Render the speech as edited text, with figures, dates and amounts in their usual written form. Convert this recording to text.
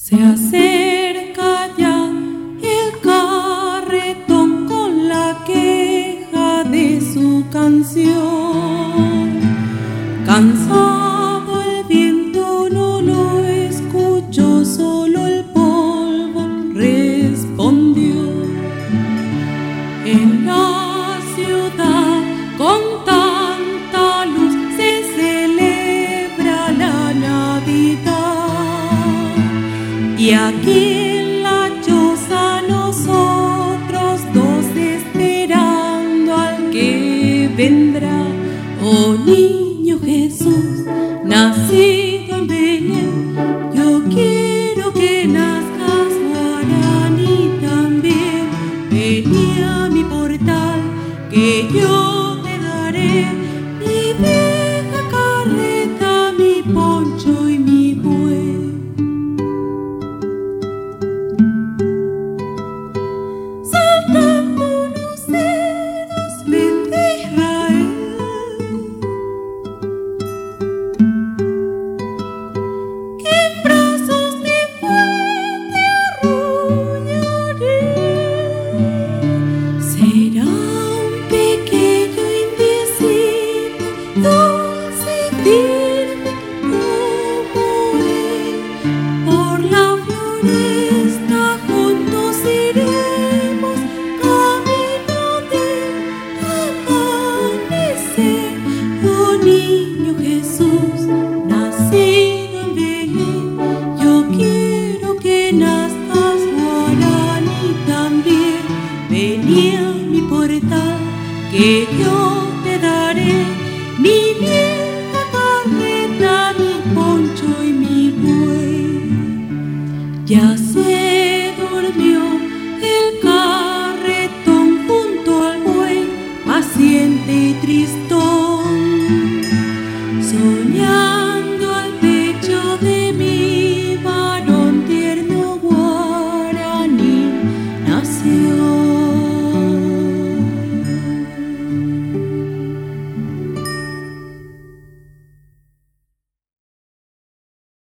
Se acerca ya el carretón con la queja de su canción. Cansado el viento no lo escuchó, solo el polvo respondió. En la ciudad con tanta luz se celebra la Navidad. Y aquí en la choza nosotros dos esperando al que vendrá. Oh niño Jesús, nacido en Belén, yo quiero que nazcas guaraní también. Vení a mi portal, que yo te daré mi vieja carreta, mi poncho y mi buey. Saltando luceros, vente Israel. Que en brazos de fuente arrullaré. Será un pequeño indecible, dulce y firme como él. Por la floresta juntos iremos, camino del amanecer. Oh niño Jesús, nacido en Belén, yo quiero que nazcas guaraní también. Vení a mi portal, que yo te daré mi vieja carreta, mi poncho y mi buey. Ya se durmió el